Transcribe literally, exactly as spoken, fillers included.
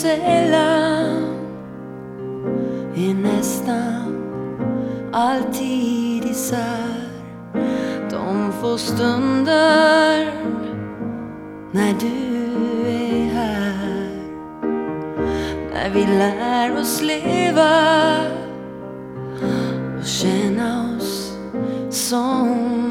sällan är nästan alltid isär. De få stunder när du är här, när vi lär oss leva och känna oss som